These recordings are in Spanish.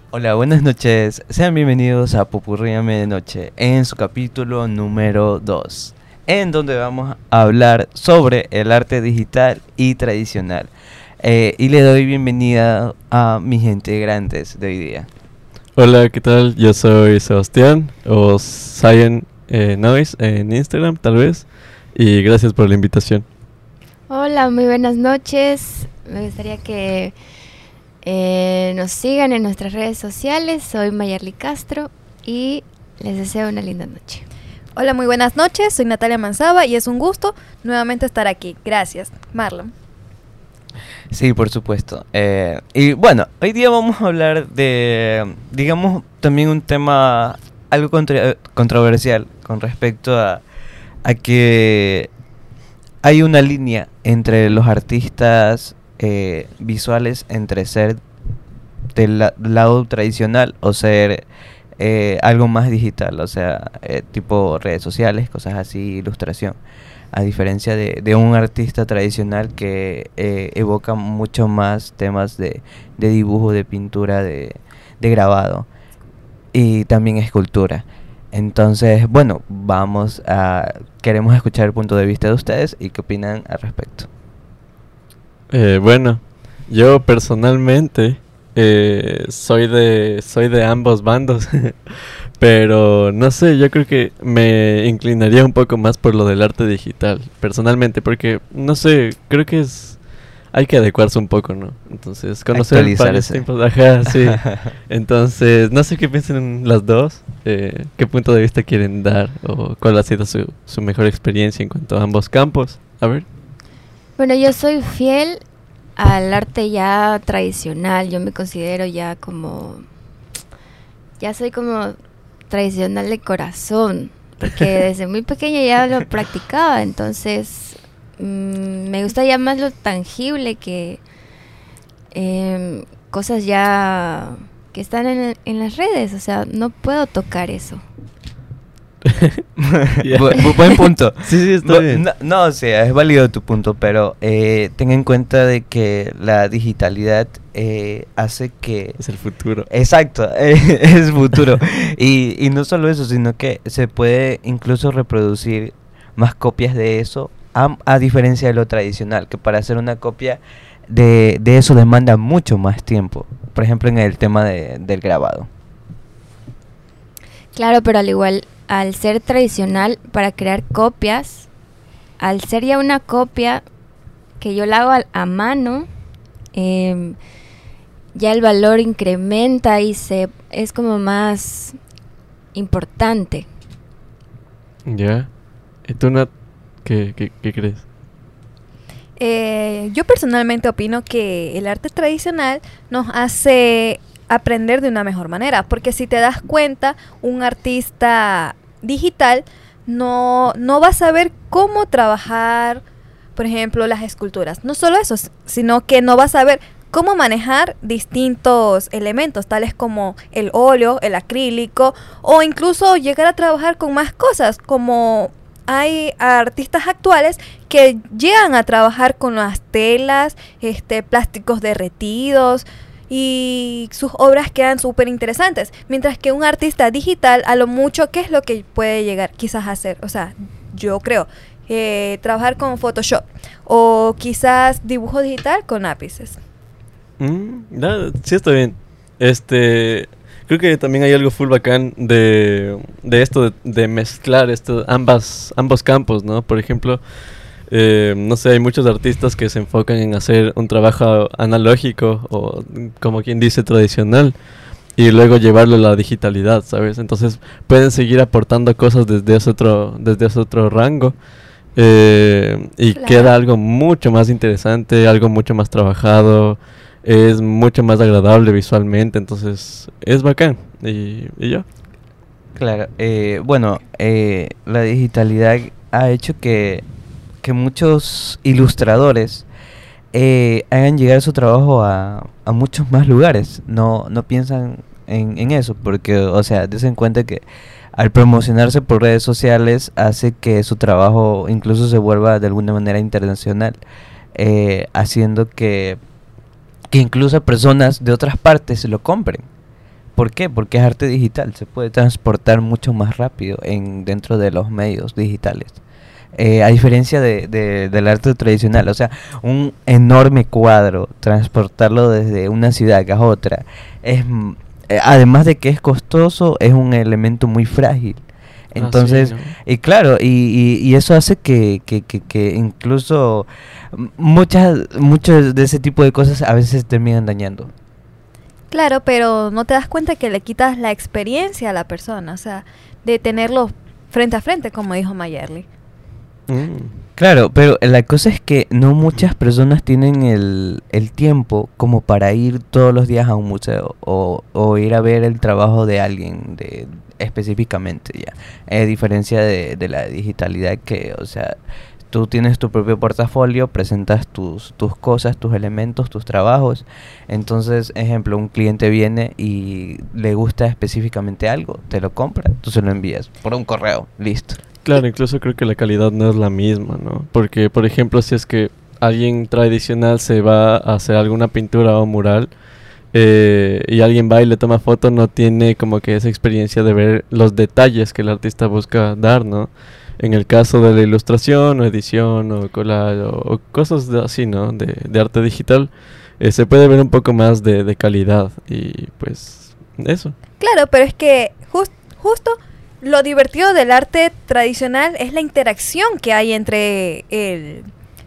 Hola, buenas noches. Sean bienvenidos a Popurríame de Noche en su capítulo número 2, en donde vamos a hablar sobre el arte digital y tradicional. Y le doy bienvenida a mis integrantes de hoy día. Hola, ¿qué tal? Yo soy Sebastián o Cyan Noise en Instagram, tal vez. Y gracias por la invitación. Hola, muy buenas noches. Me gustaría que nos sigan en nuestras redes sociales. Soy Mayerly Castro y les deseo una linda noche. Hola, muy buenas noches. Soy Natalia Manzaba y es un gusto nuevamente estar aquí. Gracias, Marlon. Sí, por supuesto. Y bueno, hoy día vamos a hablar de, digamos, también un tema algo controversial con respecto a que hay una línea entre los artistas visuales, entre ser del lado tradicional o ser algo más digital, o sea, tipo redes sociales, cosas así, ilustración. A diferencia de un artista tradicional que evoca mucho más temas de dibujo, de pintura, de grabado y también escultura. Entonces, bueno, queremos escuchar el punto de vista de ustedes y qué opinan al respecto. Bueno, yo personalmente soy de ambos bandos, pero no sé, yo creo que me inclinaría un poco más por lo del arte digital, personalmente, porque no sé, creo que hay que adecuarse un poco, ¿no? Entonces, conocer varios tiempos, ajá, sí. Entonces, no sé qué piensan las dos, qué punto de vista quieren dar o cuál ha sido su mejor experiencia en cuanto a ambos campos. A ver. Bueno, yo soy fiel al arte ya tradicional. Yo me considero ya soy como tradicional de corazón, porque desde muy pequeña ya lo practicaba, entonces me gusta ya más lo tangible que cosas ya que están en las redes, o sea, no puedo tocar eso. Buen punto. Sí, está bien. No, o sea, es válido tu punto, pero ten en cuenta de que la digitalidad hace que... Es el futuro. Exacto, es futuro. Y no solo eso, sino que se puede incluso reproducir más copias de eso, a diferencia de lo tradicional, que para hacer una copia de eso demanda mucho más tiempo. Por ejemplo, en el tema del grabado. Claro, pero al ser tradicional, para crear copias, al ser ya una copia que yo la hago a mano, ya el valor incrementa y es como más importante. Ya. ¿Y tú, Nat, qué crees? Yo personalmente opino que el arte tradicional nos hace aprender de una mejor manera, porque si te das cuenta, un artista digital no va a saber cómo trabajar, por ejemplo, las esculturas. No solo eso, sino que no va a saber cómo manejar distintos elementos, tales como el óleo, el acrílico, o incluso llegar a trabajar con más cosas, como hay artistas actuales que llegan a trabajar con las telas, plásticos derretidos, y sus obras quedan súper interesantes, mientras que un artista digital, a lo mucho, ¿qué es lo que puede llegar quizás a hacer? O sea, yo creo, trabajar con Photoshop, o quizás dibujo digital con lápices. Sí, está bien. Creo que también hay algo full bacán de esto de mezclar ambos campos, ¿no? Por ejemplo, no sé, hay muchos artistas que se enfocan en hacer un trabajo analógico o, como quien dice, tradicional, y luego llevarlo a la digitalidad, ¿sabes? Entonces pueden seguir aportando cosas desde ese otro rango, y Claro. queda algo mucho más interesante, algo mucho más trabajado, es mucho más agradable visualmente, entonces es bacán. Y yo. Claro, bueno, la digitalidad ha hecho que muchos ilustradores hagan llegar su trabajo a muchos más lugares. No piensan en eso, porque, o sea, des en cuenta que al promocionarse por redes sociales hace que su trabajo incluso se vuelva de alguna manera internacional, haciendo que incluso personas de otras partes lo compren. ¿Por qué? Porque es arte digital, se puede transportar mucho más rápido dentro de los medios digitales. A diferencia del arte tradicional, o sea, un enorme cuadro, transportarlo desde una ciudad a otra, además de que es costoso, es un elemento muy frágil. Entonces, ¿no? y claro, y eso hace que incluso muchas de ese tipo de cosas a veces terminan dañando. Claro, pero no te das cuenta que le quitas la experiencia a la persona, o sea, de tenerlo frente a frente, como dijo Mayerly. Claro, pero la cosa es que no muchas personas tienen el tiempo como para ir todos los días a un museo o ir a ver el trabajo de alguien específicamente, ya. A diferencia de la digitalidad que, o sea, tú tienes tu propio portafolio, presentas tus cosas, tus elementos, tus trabajos. Entonces, ejemplo, un cliente viene y le gusta específicamente algo, te lo compra, tú se lo envías por un correo, listo. Claro, incluso creo que la calidad no es la misma, ¿no? Porque, por ejemplo, si es que alguien tradicional se va a hacer alguna pintura o mural y alguien va y le toma foto, no tiene como que esa experiencia de ver los detalles que el artista busca dar, ¿no? En el caso de la ilustración o edición o collage o cosas así, ¿no? De arte digital, se puede ver un poco más de calidad y pues eso. Claro, pero es que justo lo divertido del arte tradicional es la interacción que hay entre el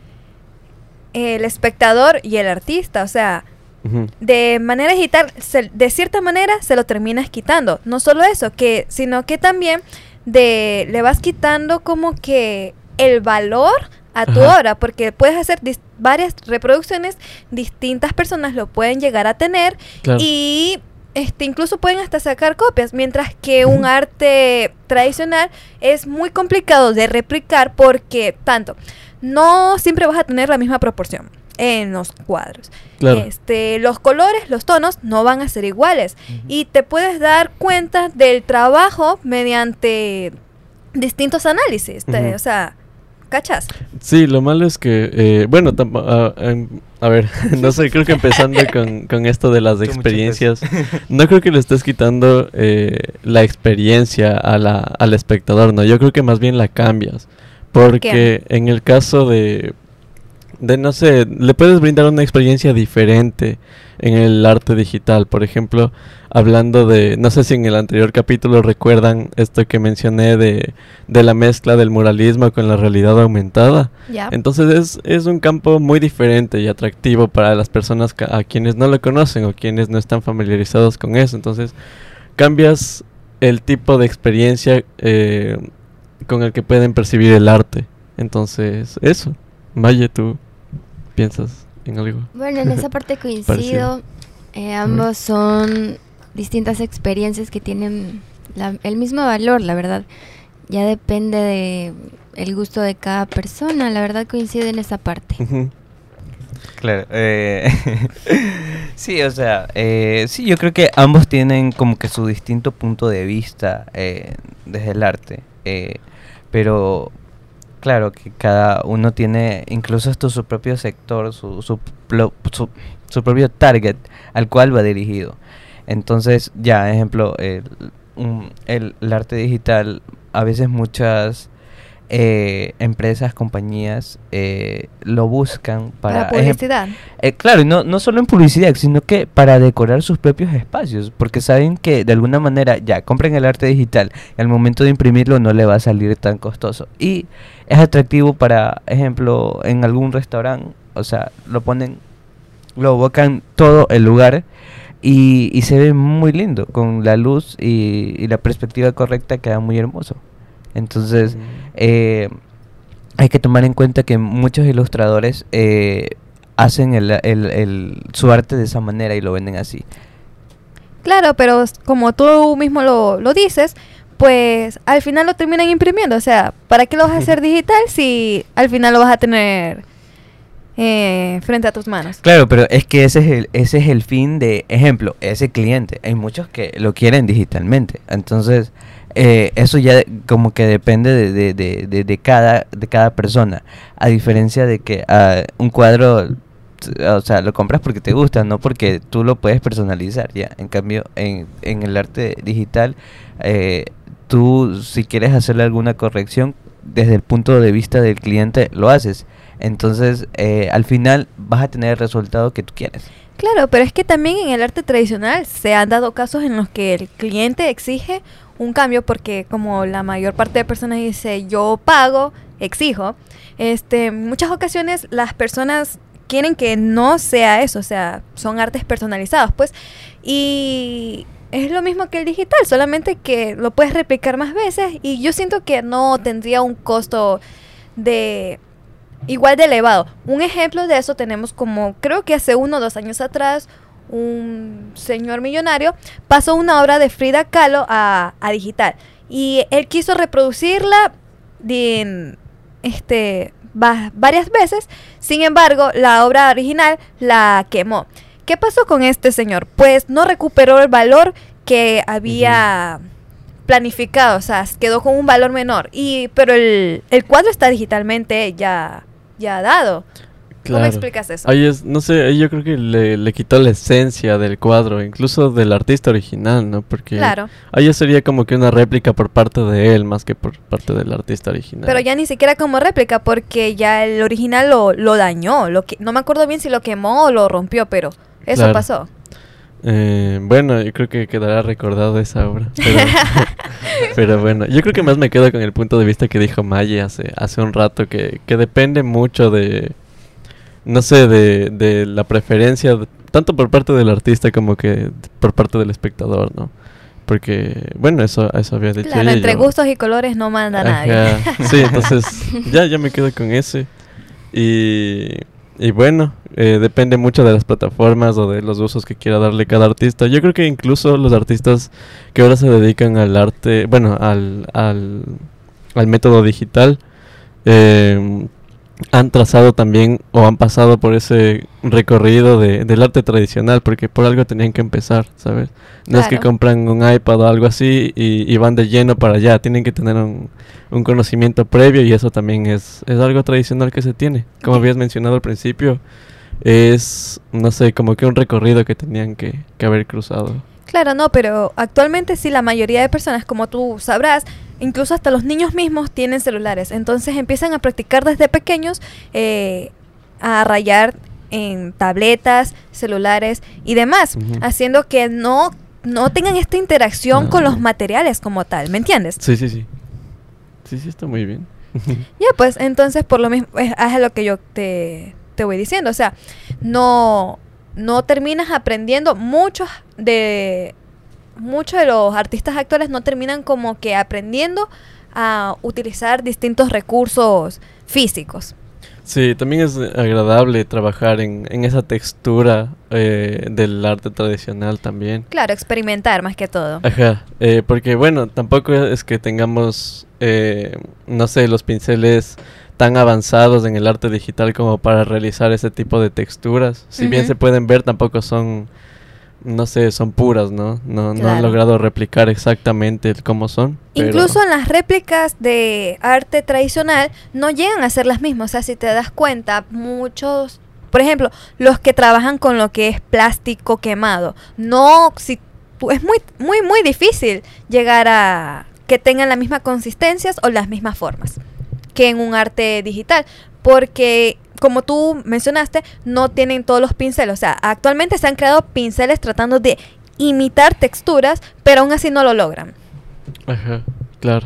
espectador y el artista. O sea, de manera digital, de cierta manera se lo terminas quitando. No solo eso, sino que también le vas quitando como que el valor a tu obra, porque puedes hacer varias reproducciones, distintas personas lo pueden llegar a tener, claro. Y incluso pueden hasta sacar copias, mientras que un arte tradicional es muy complicado de replicar porque no siempre vas a tener la misma proporción en los cuadros. Claro. Los colores, los tonos no van a ser iguales, y te puedes dar cuenta del trabajo mediante distintos análisis, o sea, ¿cachas? Sí, lo malo es que, bueno, a ver, no sé, creo que empezando con esto de las experiencias, no creo que le estés quitando la experiencia al espectador, ¿no? Yo creo que más bien la cambias, porque en el caso de no sé, le puedes brindar una experiencia diferente en el arte digital. Por ejemplo, hablando no sé si en el anterior capítulo recuerdan esto que mencioné de la mezcla del muralismo con la realidad aumentada. Yeah. Entonces es un campo muy diferente y atractivo para las personas a quienes no lo conocen o quienes no están familiarizados con eso. Entonces cambias el tipo de experiencia con el que pueden percibir el arte. Entonces eso. Maye, ¿tú piensas en algo? Bueno, en esa parte coincido. Ambos son distintas experiencias que tienen el mismo valor, la verdad. Ya depende de el gusto de cada persona. La verdad coincido en esa parte. Claro. Sí, o sea, sí, yo creo que ambos tienen como que su distinto punto de vista desde el arte. Pero claro que cada uno tiene incluso hasta su propio sector, su propio target al cual va dirigido. Entonces, ya, ejemplo, el arte digital, a veces muchas empresas, compañías lo buscan para publicidad. Claro, no solo en publicidad, sino que para decorar sus propios espacios, porque saben que de alguna manera ya compren el arte digital y al momento de imprimirlo no le va a salir tan costoso y es atractivo para ejemplo en algún restaurante, o sea, lo bocan todo el lugar y se ve muy lindo con la luz y la perspectiva correcta, queda muy hermoso. Entonces hay que tomar en cuenta que muchos ilustradores hacen su arte de esa manera y lo venden así. Claro, pero como tú mismo lo dices, pues al final lo terminan imprimiendo. O sea, ¿para qué lo vas a hacer digital si al final lo vas a tener frente a tus manos? Claro, pero es que ese es el fin de, ejemplo, ese cliente. Hay muchos que lo quieren digitalmente. Entonces eso ya como que depende de cada persona, a diferencia de que un cuadro o sea, lo compras porque te gusta, no porque tú lo puedes personalizar, ya. En cambio, en el arte digital, tú si quieres hacerle alguna corrección, desde el punto de vista del cliente, lo haces. Entonces, al final vas a tener el resultado que tú quieres. Claro, pero es que también en el arte tradicional se han dado casos en los que el cliente exige un cambio porque como la mayor parte de personas dice yo pago, exijo, en muchas ocasiones las personas quieren que no sea eso, o sea, son artes personalizados, pues, y es lo mismo que el digital, solamente que lo puedes replicar más veces y yo siento que no tendría un costo de igual de elevado. Un ejemplo de eso tenemos como, creo que hace 1 o 2 años atrás, un señor millonario pasó una obra de Frida Kahlo a digital y él quiso reproducirla varias veces. Sin embargo, la obra original la quemó. ¿Qué pasó con este señor? Pues no recuperó el valor que había planificado, o sea, quedó con un valor menor. Pero el cuadro está digitalmente ya dado. Claro. ¿Cómo explicas eso? Ahí no sé, ahí yo creo que le quitó la esencia del cuadro, incluso del artista original, ¿no? Porque claro, ahí ya sería como que una réplica por parte de él más que por parte del artista original. pero ya ni siquiera como réplica porque ya el original lo dañó. No me acuerdo bien si lo quemó o lo rompió, pero eso Claro. pasó. Bueno, yo creo que quedará recordado esa obra. Pero bueno, yo creo que más me quedo con el punto de vista que dijo Maye hace un rato, que depende mucho de, no sé, de la preferencia, tanto por parte del artista como que por parte del espectador, ¿no? Porque, bueno, eso había dicho Claro, ella, entre yo- gustos y colores no manda nadie. Ajá, sí, entonces ya me quedo con ese. Y bueno, depende mucho de las plataformas o de los usos que quiera darle cada artista. Yo creo que incluso los artistas que ahora se dedican al arte, bueno, al método digital, han trazado también o han pasado por ese recorrido del arte tradicional, porque por algo tenían que empezar, ¿sabes? No es que Claro. compran un iPad o algo así y van de lleno para allá, tienen que tener un conocimiento previo y eso también es algo tradicional que se tiene. Como habías mencionado al principio, es, no sé, como que un recorrido que tenían que haber cruzado. Claro, no, pero actualmente sí la mayoría de personas, como tú sabrás, incluso hasta los niños mismos tienen celulares. Entonces empiezan a practicar desde pequeños a rayar en tabletas, celulares y demás, Ujú. haciendo que no tengan esta interacción con los materiales como tal, ¿me entiendes? Sí. Sí, está muy bien. Ya, pues entonces por lo mismo es a lo que yo te voy diciendo, o sea, no terminas aprendiendo, muchos de los artistas actuales no terminan como que aprendiendo a utilizar distintos recursos físicos. Sí, también es agradable trabajar en esa textura del arte tradicional también. Claro, experimentar más que todo. Ajá, porque bueno, tampoco es que tengamos, no sé, los pinceles tan avanzados en el arte digital como para realizar ese tipo de texturas. Si bien Ujú. se pueden ver, tampoco son, no sé, son puras, ¿no? No han Claro. logrado replicar exactamente cómo son. pero- Incluso en las réplicas de arte tradicional no llegan a ser las mismas. O sea, si te das cuenta, muchos, por ejemplo, los que trabajan con lo que es plástico quemado, es muy difícil llegar a que tengan las mismas consistencias o las mismas formas que en un arte digital, porque como tú mencionaste, no tienen todos los pinceles. O sea, actualmente se han creado pinceles tratando de imitar texturas, pero aún así no lo logran. Ajá, claro.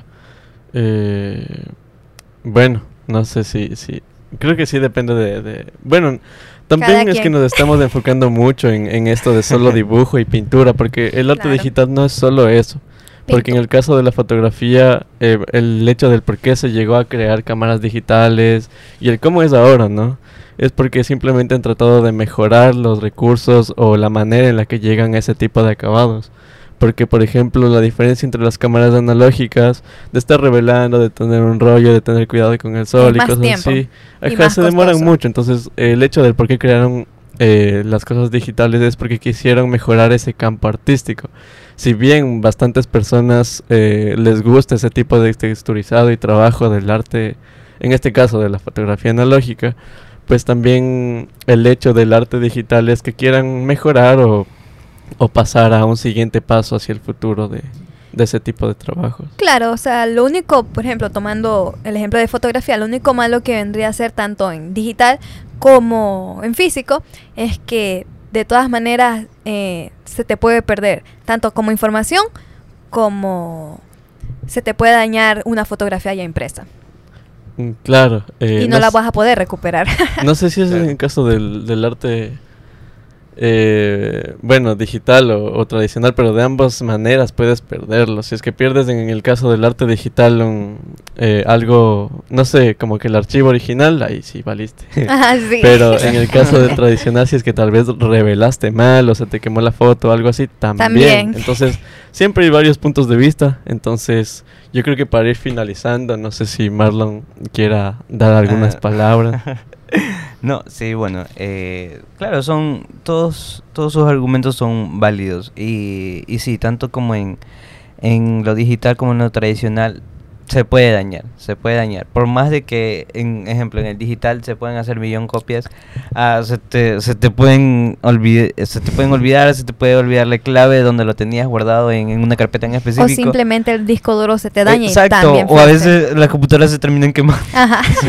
Bueno, no sé si creo que sí depende bueno, también Cada es que quien. nos estamos enfocando mucho en esto de solo dibujo y pintura, porque el arte Claro. digital no es solo eso. Porque en el caso de la fotografía, el hecho del por qué se llegó a crear cámaras digitales y el cómo es ahora, ¿no? Es porque simplemente han tratado de mejorar los recursos o la manera en la que llegan a ese tipo de acabados. Porque, por ejemplo, la diferencia entre las cámaras analógicas, de estar revelando, de tener un rollo, de tener cuidado con el sol Es y más cosas tiempo así, y ajá, más se demoran costoso. mucho. Entonces, el hecho del por qué crearon las cosas digitales es porque quisieron mejorar ese campo artístico. Si bien bastantes personas les gusta ese tipo de texturizado y trabajo del arte, en este caso de la fotografía analógica, pues también el hecho del arte digital es que quieran mejorar o pasar a un siguiente paso hacia el futuro de ese tipo de trabajos. Claro, o sea, lo único, por ejemplo, tomando el ejemplo de fotografía, lo único malo que vendría a ser tanto en digital como en físico es que de todas maneras se te puede perder tanto como información como se te puede dañar una fotografía ya impresa. Claro. Y no la vas a poder recuperar. No sé si es en el caso del arte, bueno, digital o tradicional, pero de ambas maneras puedes perderlo. Si es que pierdes en el caso del arte digital algo, no sé, como que el archivo original, ahí sí valiste. Ajá, sí. Pero en el caso del tradicional, si es que tal vez revelaste mal o se te quemó la foto o algo así, también. Entonces, siempre hay varios puntos de vista. Entonces, yo creo que para ir finalizando, no sé si Marlon quiera dar algunas palabras. No, sí, bueno, claro, todos sus argumentos son válidos y sí, tanto como en lo digital como en lo tradicional se puede dañar, por más de que, ejemplo, en el digital se pueden hacer 1.000.000 copias, se te pueden olvidar, se te puede olvidar la clave donde lo tenías guardado en una carpeta en específico. O simplemente el disco duro se te daña. Exacto, y también o a veces las computadoras se terminan quemando. Ajá. Sí.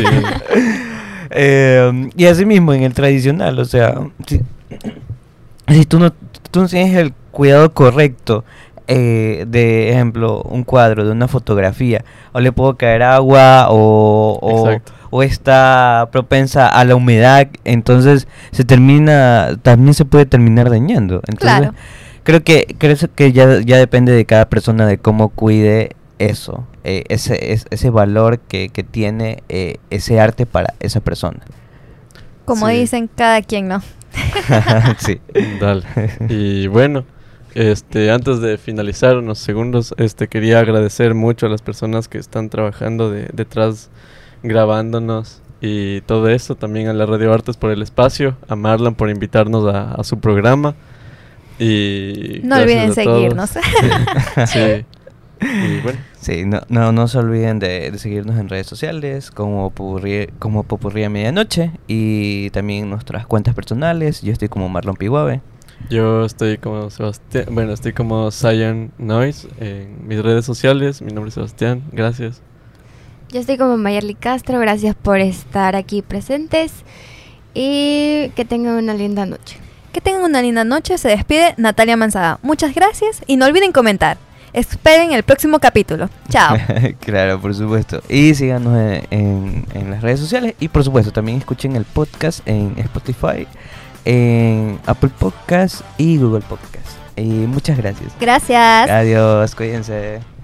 Y así mismo en el tradicional, o sea, si tú no tienes el cuidado correcto, de ejemplo, un cuadro de una fotografía, o le puede caer agua o está propensa a la humedad, entonces también se puede terminar dañando. Entonces, claro. creo que ya depende de cada persona de cómo cuide eso, ese valor que tiene ese arte para esa persona. Como dicen, cada quien, ¿no? Sí. Dale. Y bueno, antes de finalizar unos segundos, quería agradecer mucho a las personas que están trabajando detrás, grabándonos y todo eso, también a la Radio Artes por el espacio, a Marlon por invitarnos a su programa y no olviden seguirnos. Sí. Y bueno. Sí, no se olviden de seguirnos en redes sociales como Popurrí a Medianoche y también nuestras cuentas personales. Yo estoy como Marlon Piguave. Yo estoy como Sebastián, estoy como Cyan Noise en mis redes sociales. Mi nombre es Sebastián, gracias. Yo estoy como Mayerly Castro, gracias por estar aquí presentes y que tengan una linda noche. Que tengan una linda noche, se despide Natalia Manzada. Muchas gracias y no olviden comentar. Esperen el próximo capítulo. Chao. Claro, por supuesto. Y síganos en las redes sociales. Y por supuesto, también escuchen el podcast en Spotify, en Apple Podcast y Google Podcast. Y muchas gracias. Gracias. Adiós, cuídense.